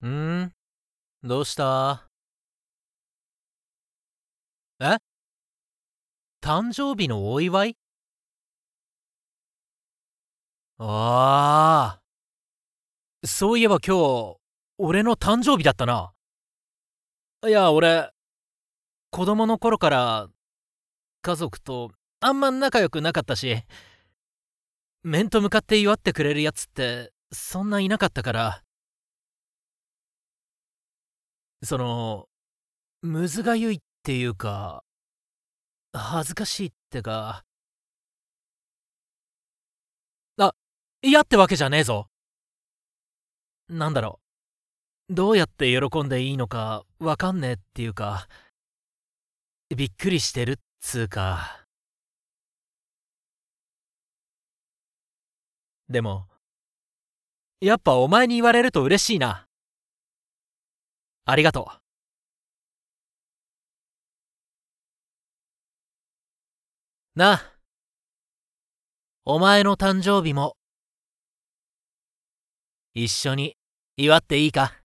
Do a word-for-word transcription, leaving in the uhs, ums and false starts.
んーどうした？え誕生日のお祝い？ああ、そういえば今日、俺の誕生日だったな。いや、俺、子供の頃から家族とあんま仲良くなかったし、面と向かって祝ってくれるやつってそんないなかったから、その、むずがゆいっていうか、恥ずかしいってか、あ、嫌ってわけじゃねえぞ。なんだろう、どうやって喜んでいいのかわかんねえっていうか、びっくりしてるっつうか。でも、やっぱお前に言われると嬉しいな。ありがとう。なあ、お前の誕生日も一緒に祝っていいか？